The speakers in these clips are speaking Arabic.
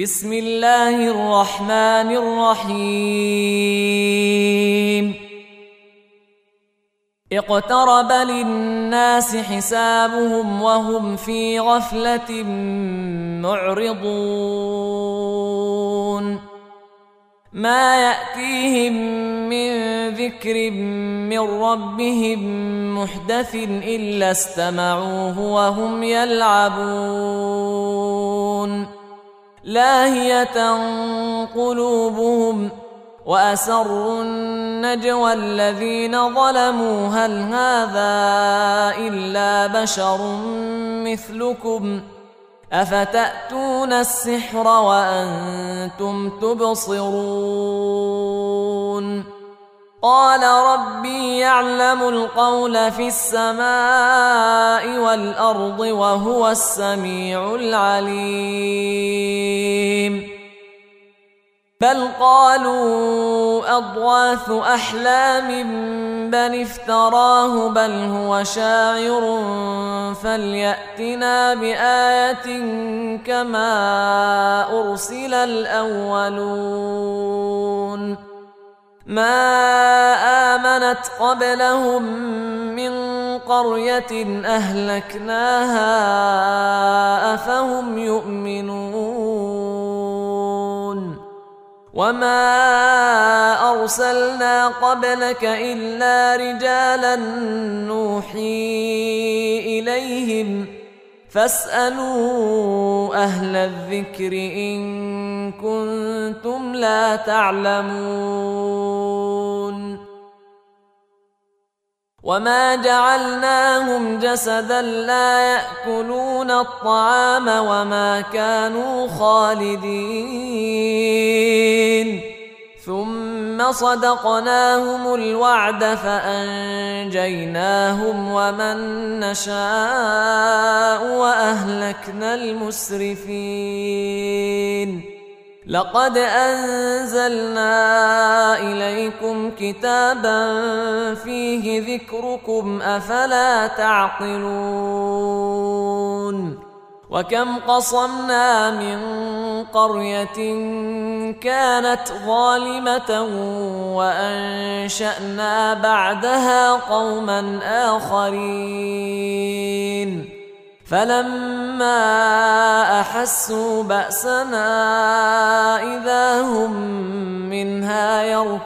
بسم الله الرحمن الرحيم اقترب للناس حسابهم وهم في غفلة معرضون ما يأتيهم من ذكر من ربهم محدث إلا استمعوه وهم يلعبون لاهية قلوبهم وأسروا النجوى الذين ظلموا هل هذا إلا بشر مثلكم أفتأتون السحر وأنتم تبصرون قال ربي يعلم القول في السماء والأرض وهو السميع العليم بل قالوا أضغاث أحلام بل افتراه بل هو شاعر فليأتنا بآية كما أرسل الأولون ما آمنت قبلهم من قرية أهلكناها أفهم يؤمنون وما أرسلنا قبلك إلا رجالا نوحي إليهم فاسألوا أهل الذكر إن كنتم لا تعلمون وما جعلناهم جسدا لا يأكلون الطعام وما كانوا خالدين ثم صدقناهم الوعد فأنجيناهم ومن نشاء وأهلكنا المسرفين لقد أنزلنا إليكم كتابا فيه ذكركم أفلا تعقلون وكم قصمنا من قرية كانت ظالمة وأنشأنا بعدها قوما آخرين فلما أحسوا بأسنا إذا هم منها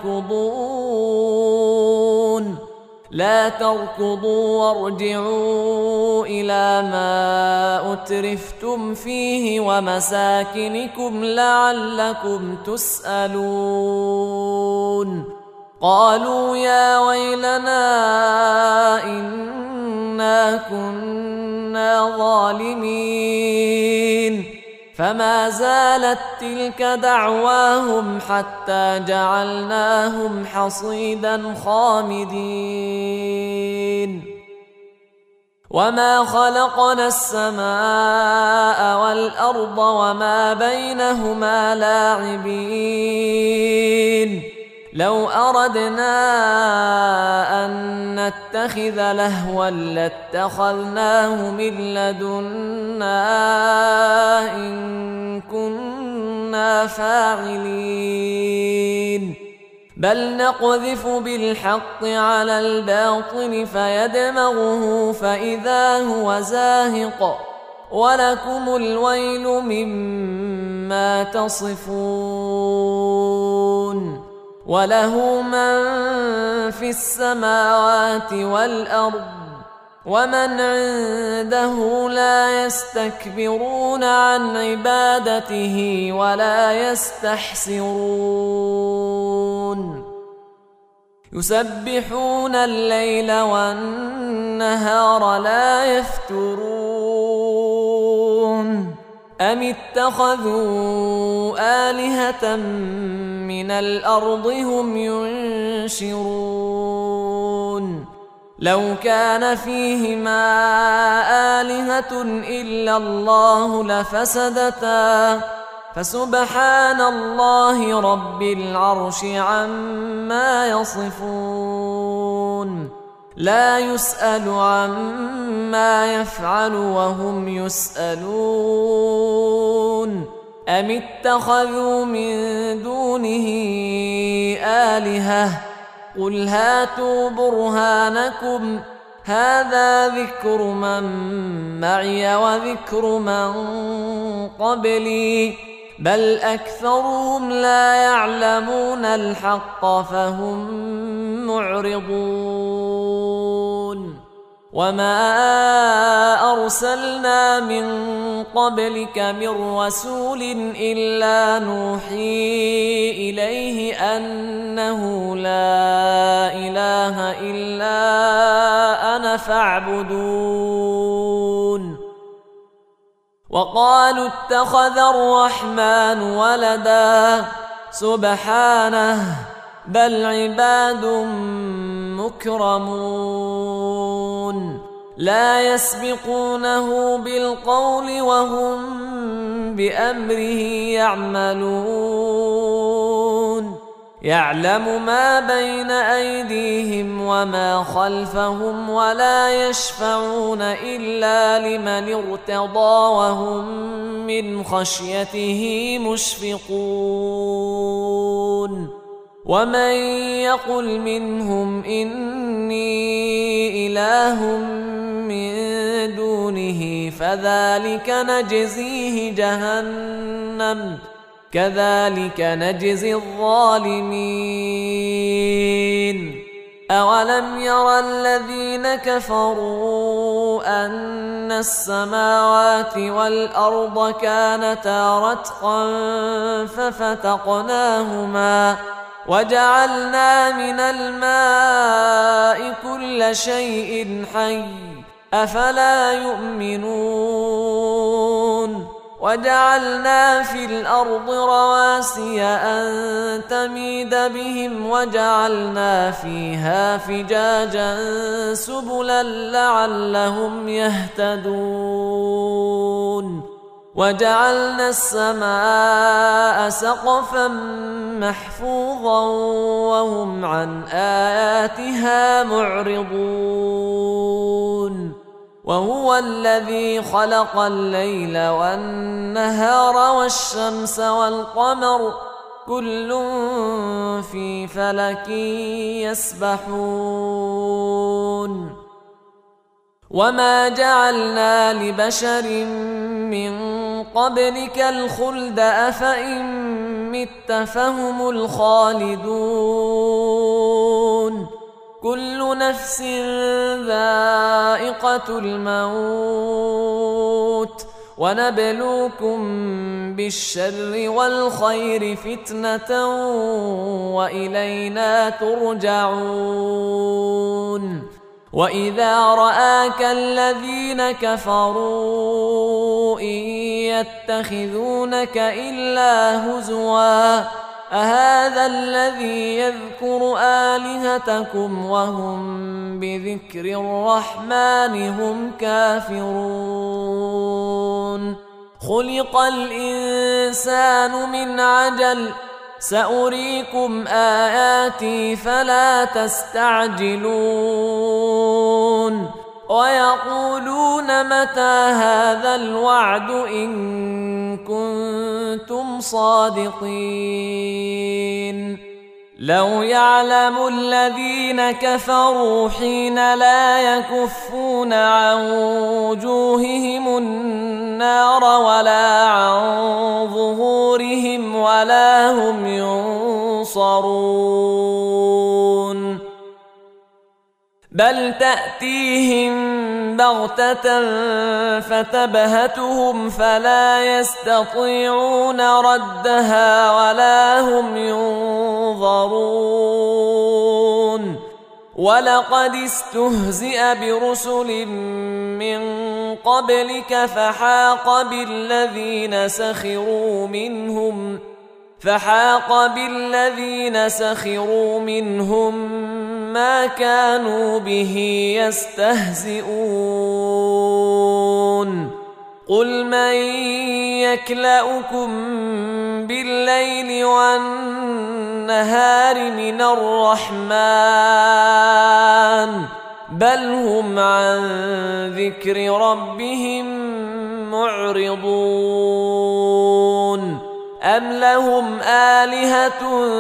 يركضون لا تركضوا وارجعوا إلى ما أترفتم فيه ومساكنكم لعلكم تسألون قالوا يا ويلنا إنا كنا ظالمين فما زالت تلك دعواهم حتى جعلناهم حصيدا خامدين وما خلقنا السماء والأرض وما بينهما لاعبين لو أردنا أن نتخذ لهوا لاتخذناه من لدنا إن كنا فاعلين بل نقذف بالحق على الباطل فيدمغه فإذا هو زاهق ولكم الويل مما تصفون وله من في السماوات والأرض ومن عنده لا يستكبرون عن عبادته ولا يستحسرون يسبحون الليل والنهار لا يفترون أم اتخذوا آلهة من الأرض هم ينشرون لو كان فيهما آلهة إلا الله لفسدتا فسبحان الله رب العرش عما يصفون لا يسأل عما يفعل وهم يسألون أم اتخذوا من دونه آلهة قل هاتوا برهانكم هذا ذكر من معي وذكر من قبلي بل أكثرهم لا يعلمون الحق فهم معرضون وما أرسلنا من قبلك من رسول إلا نوحي إليه أنه لا إله إلا أنا فاعبدون وقالوا اتخذ الرحمن ولدا سبحانه بل عباد مكرمون لا يسبقونه بالقول وهم بأمره يعملون يعلم ما بين أيديهم وما خلفهم ولا يشفعون إلا لمن ارتضى وهم من خشيته مشفقون ومن يقل منهم إني إله من دونه فذلك نجزيه جهنم كذلك نجزي الظالمين أولم ير الذين كفروا أن السماوات والأرض كانتا رتقا ففتقناهما وجعلنا من الماء كل شيء حي أفلا يؤمنون وجعلنا في الأرض رواسي أن تميد بهم وجعلنا فيها فجاجا سبلا لعلهم يهتدون وجعلنا السماء سقفا محفوظا وهم عن آياتها معرضون وهو الذي خلق الليل والنهار والشمس والقمر كل في فلك يسبحون وما جعلنا لبشر من قبلك الخلد أفإن مت فهم الخالدون كل نفس ذائقة الموت ونبلوكم بالشر والخير فتنة وإلينا ترجعون وإذا رآك الذين كفروا إن يتخذونك إلا هزوا أهذا الذي يذكر آلهتكم وهم بذكر الرحمن هم كافرون خلق الإنسان من عجل سأريكم آياتي فلا تستعجلون ويقولون متى هذا الوعد إن كنتم صادقين لو يعلم الذين كفروا حين لا يكفون عن وجوههم النار ولا عن ظهورهم ولا هم ينصرون بل تأتيهم بغتة فتبهتهم فلا يستطيعون ردها ولا هم ينظرون ولقد استهزئ برسل من قبلك فحاق بالذين سخروا منهم ما كانوا به يستهزئون قل من يكلؤكم بالليل والنهار من الرحمن بل هم عن ذكر ربهم معرضون أم لهم آلهة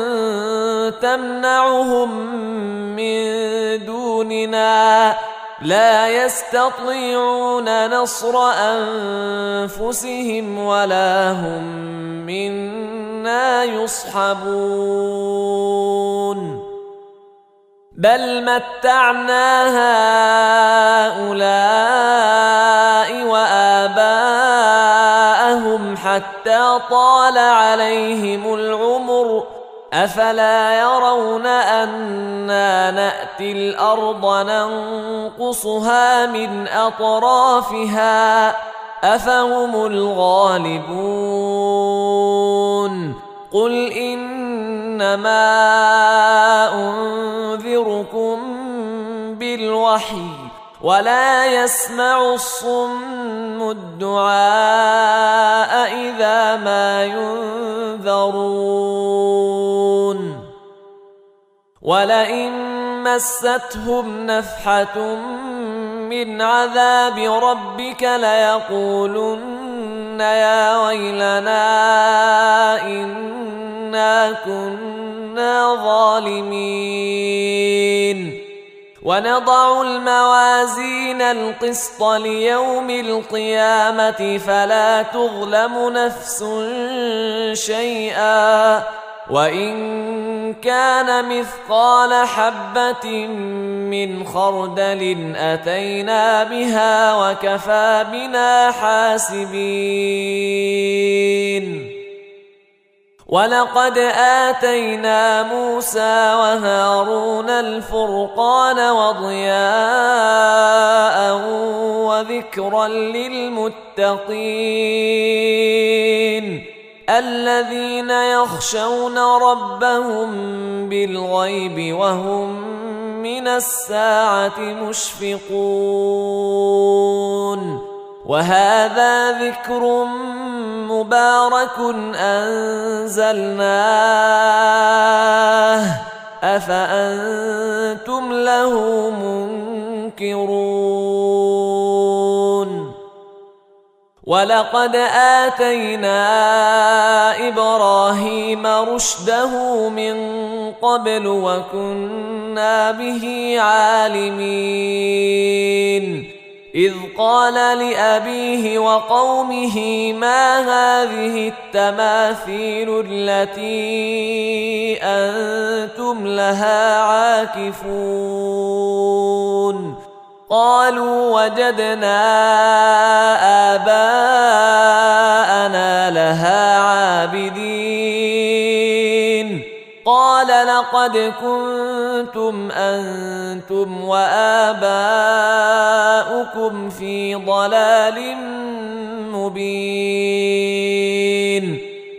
تمنعهم من دوننا لا يستطيعون نصر أنفسهم ولا هم منا يصحبون بل متعنا هؤلاء وآباءهم حتى طال عليهم العمر أفلا يرون أنا نأتي الأرض ننقصها من أطرافها أفهم الغالبون قل إنما أنذركم بالوحي ولا يسمع الصم الدعاء إذا ما ينذرون ولئن مستهم نفحة من عذاب ربك ليقولن يا ويلنا إنا كنا ظالمين ونضع الموازين القسط ليوم القيامة فلا تظلم نفس شيئا وإن كان مثقال حبة من خردل أتينا بها وكفى بنا حاسبين ولقد آتينا موسى وهارون الفرقان وضياء وذكرا للمتقين الذين يخشون ربهم بالغيب وهم من الساعة مشفقون وهذا ذكر مبارك أنزلناه أفأنتم له منكرون ولقد آتينا إبراهيم رشده من قبل وكنا به عالمين إذ قال لأبيه وقومه ما هذه التماثيل التي أنتم لها عاكفون قالوا وجدنا آباءنا لها عابدين قال لقد كنتم أنتم وآباؤكم في ضلال مبين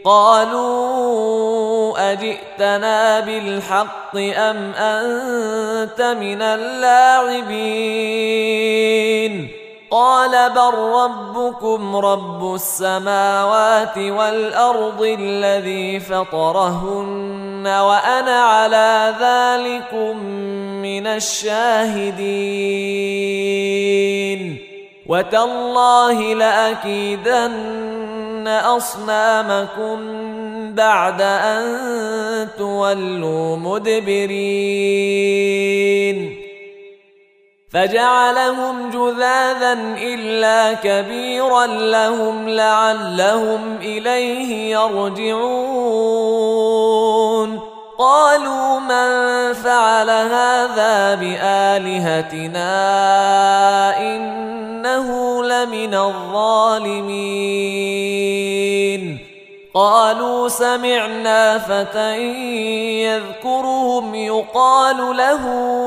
قالوا أجئتنا بالحق أم أنت من اللاعبين قال بل ربكم رب السماوات والأرض الذي فطرهن وأنا على ذلكم من الشاهدين وتالله لأكيدن أصنامكم بعد أن تولوا مدبرين فجعلهم جذاذا إلا كبيرا لهم لعلهم إليه يرجعون قالوا من فعل هذا بآلهتنا إنه لمن الظالمين قالوا سمعنا فتى يذكرهم يقال له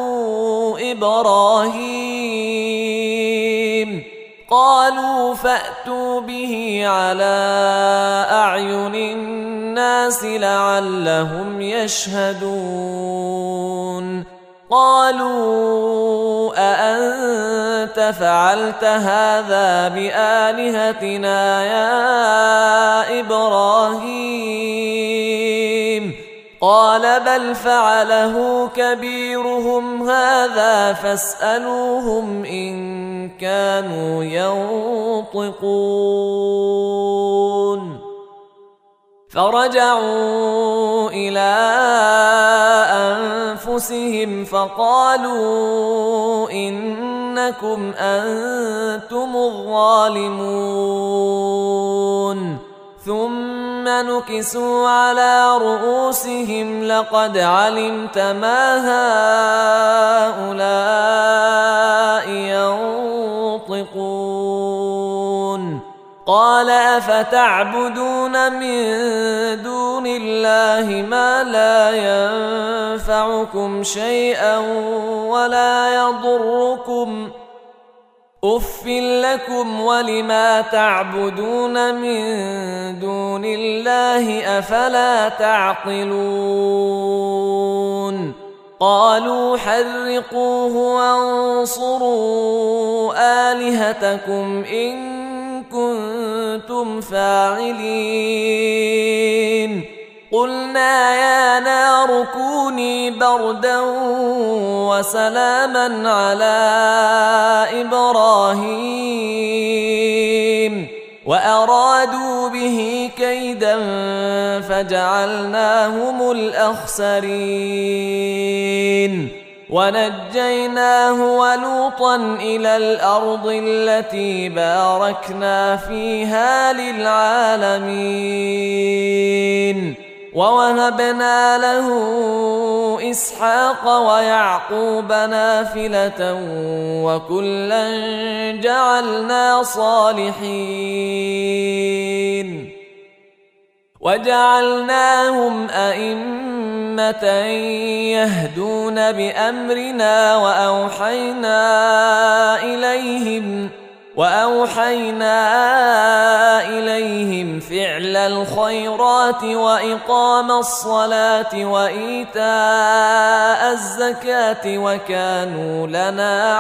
إبراهيم قالوا فأتوا به على أعين الناس لعلهم يشهدون قالوا أأنت فعلت هذا بآلهتنا يا إبراهيم قال بل فعله كبيرهم هذا فاسألوهم إن كانوا ينطقون فرجعوا إلى أنفسهم فقالوا إنكم أنتم الظالمون ثم نكسوا على رؤوسهم لقد علمت ما هؤلاء ينطقون قال أفتعبدون من دون الله ما لا ينفعكم شيئا ولا يضركم أف لكم ولما تعبدون من دون الله أفلا تعقلون قالوا حرقوه وانصروا آلهتكم إن كنتم فاعلين قلنا يا نار كوني بردا وسلاما على إبراهيم وأرادوا به كيدا فجعلناهم الأخسرين ونجيناه ولوطا إلى الأرض التي باركنا فيها للعالمين ووهبنا له إسحاق ويعقوب نافلة وكلا جعلنا صالحين وجعلناهم أئمة يهدون بأمرنا وأوحينا إليهم فعل الخيرات وإقام الصلاة وإيتاء الزكاة وكانوا لنا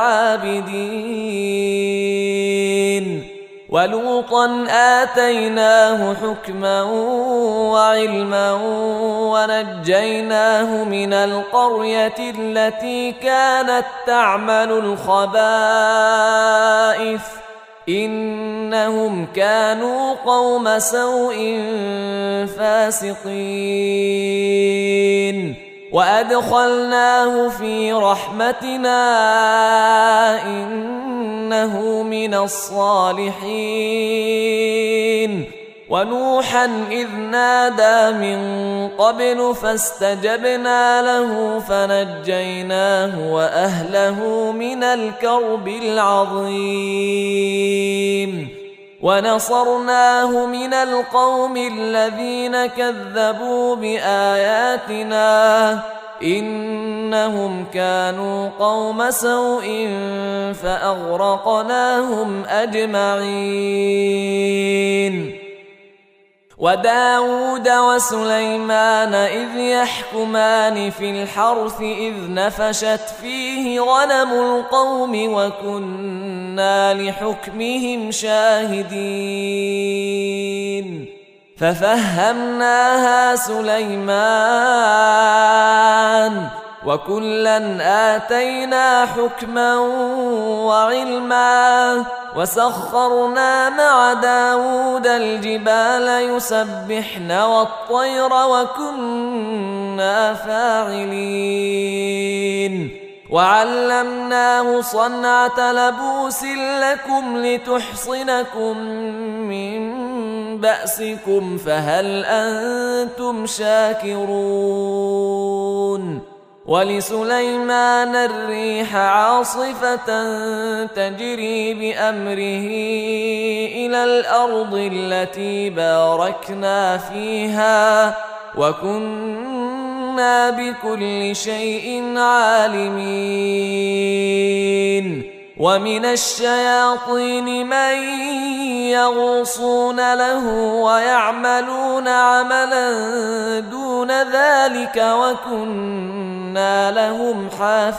عابدين ولوطا آتيناه حكما وعلما ونجيناه من القرية التي كانت تعمل الخبائث إنهم كانوا قوم سوء فاسقين وأدخلناه في رحمتنا إنه من الصالحين ونوحا إذ نادى من قبل فاستجبنا له فنجيناه وأهله من الكرب العظيم ونصرناه من القوم الذين كذبوا بآياتنا إنهم كانوا قوم سوء فأغرقناهم أجمعين وداود وسليمان إذ يحكمان في الحرث إذ نفشت فيه غنم القوم وكنا لحكمهم شاهدين ففهمناها سليمان وكلا آتينا حكما وعلما وسخرنا مع داود الجبال يسبحن والطير وكنا فاعلين وعلمناه صنعة لبوس لكم لتحصنكم من بأسكم فهل أنتم شاكرون ولسليمان الريح عاصفة تجري بأمره إلى الأرض التي باركنا فيها وكنا بكل شيء عالمين ومن الشياطين من يغوصون له ويعملون عملا دون ذلك وكنا لهم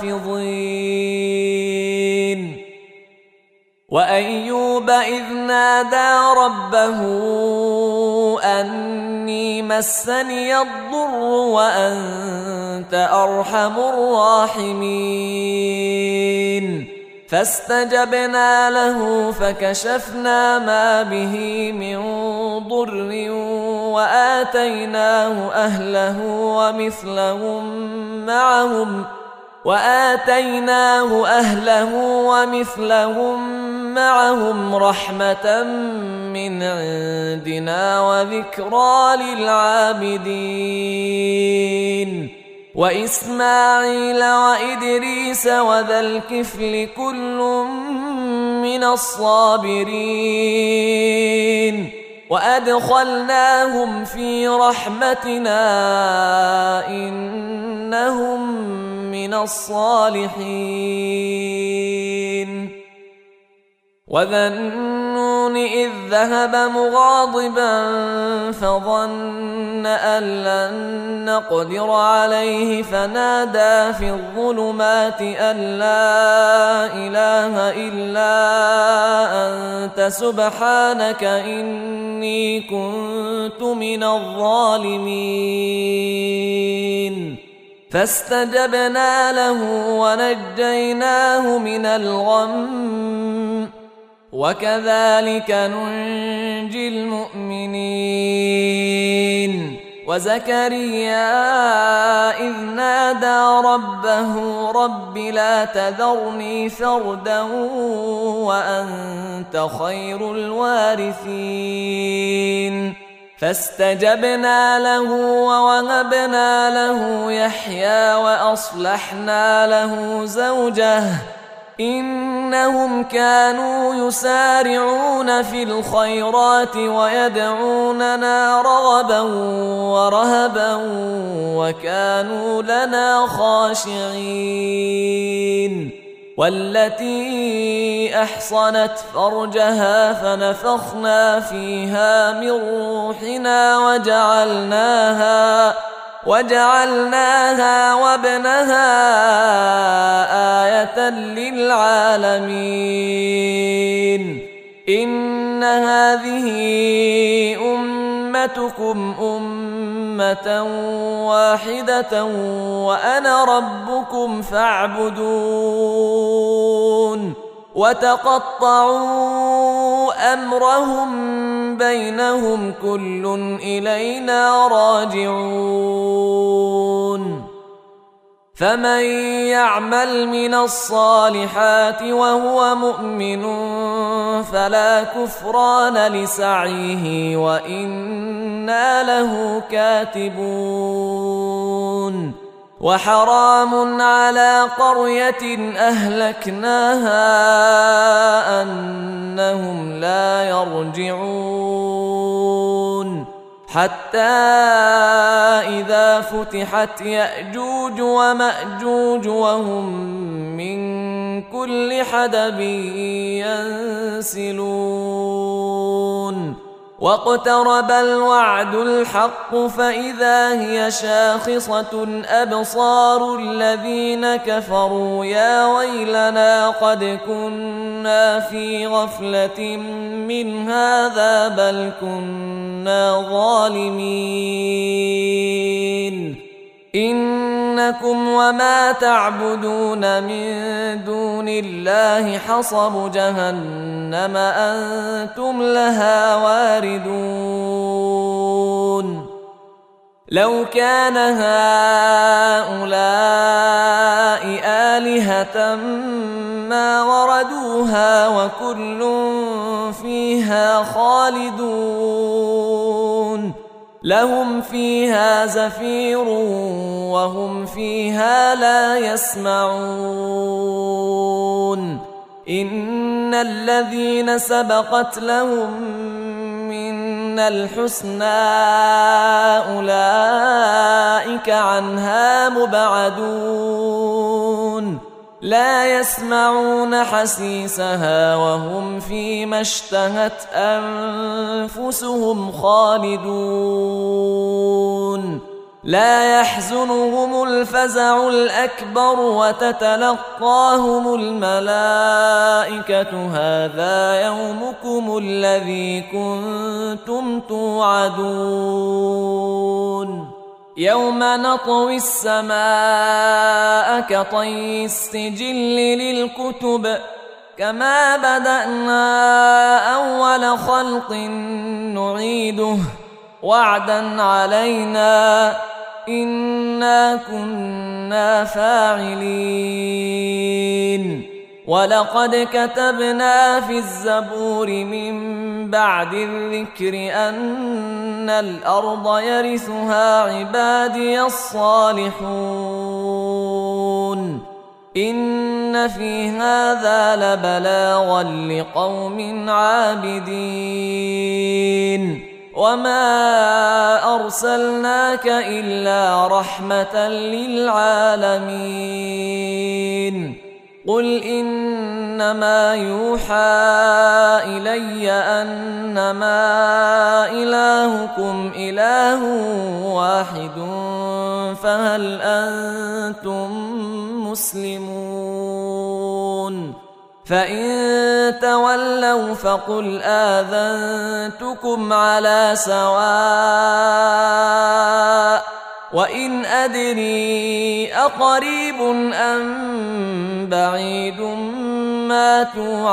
حافظين وأيوب إذ نادى ربه أني مسني الضر وأنت أرحم الراحمين فاستجبنا له فكشفنا ما به من ضر وآتيناه أهله ومثلهم معهم رحمة من عندنا وذكرى للعابدين وإسماعيل وإدريس وذا الكفل كل من الصابرين وأدخلناهم في رحمتنا إنهم من الصالحين وذا النون إذ ذهب مغاضبا فظن أن لن نقدر عليه فنادى في الظلمات أن لا إله إلا أنت سبحانك إني كنت من الظالمين فاستجبنا له ونجيناه من الغم وكذلك ننجي المؤمنين وزكريا إذ نادى ربه رب لا تذرني فردا وأنت خير الوارثين فاستجبنا له ووهبنا له يحيى وأصلحنا له زوجه إنهم كانوا يسارعون في الخيرات ويدعوننا رغبا ورهبا وكانوا لنا خاشعين والتي أحصنت فرجها فنفخنا فيها من روحنا وجعلناها وابنها آية للعالمين إن هذه أمتكم أمة واحدة وأنا ربكم فاعبدون وتقطعوا أمرهم بينهم كل إلينا راجعون فمن يعمل من الصالحات وهو مؤمن فلا كفران لسعيه وإنا له كاتبون وحرام على قرية أهلكناها أنهم لا يرجعون حتى إذا فتحت يأجوج ومأجوج وهم من كل حدب ينسلون واقترب الوعد الحق فإذا هي شاخصة أبصار الذين كفروا يا ويلنا قد كنا في غفلة من هذا بل كنا ظالمين إنكم وما تعبدون من دون الله حصب جهنم أنتم لها واردون لو كان هؤلاء آلهة ما وردوها وكل فيها خالدون لهم فيها زفير وهم فيها لا يسمعون إن الذين سبقت لهم منا الحسنى أولئك عنها مبعدون لا يسمعون حسيسها وهم فيما اشتهت أنفسهم خالدون لا يحزنهم الفزع الأكبر وتتلقاهم الملائكة هذا يومكم الذي كنتم توعدون يوم نطوي السماء كطي السجل للكتب كما بدأنا أول خلق نعيده وعدا علينا إنا كنا فاعلين ولقد كتبنا في الزبور من بعد الذكر أن الأرض يرثها عبادي الصالحون إن في هذا لبلاغا لقوم عابدين وما أرسلناك إلا رحمة للعالمين قل إنما يوحى إلي أنما إلهكم إله واحد فهل أنتم مسلمون فإن تولوا فقل آذنتكم على سواء وإن أدري أقريب أم بعيد ما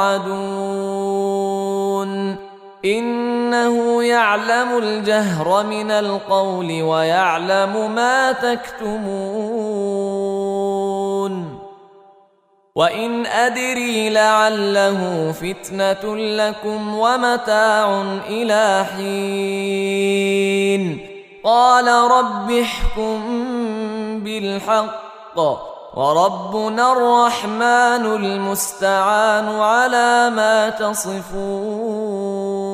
توعدون إنه يعلم الجهر من القول ويعلم ما تكتمون وإن أدري لعله فتنة لكم ومتاع إلى حين قال رب احكم بالحق وربنا الرحمن المستعان على ما تصفون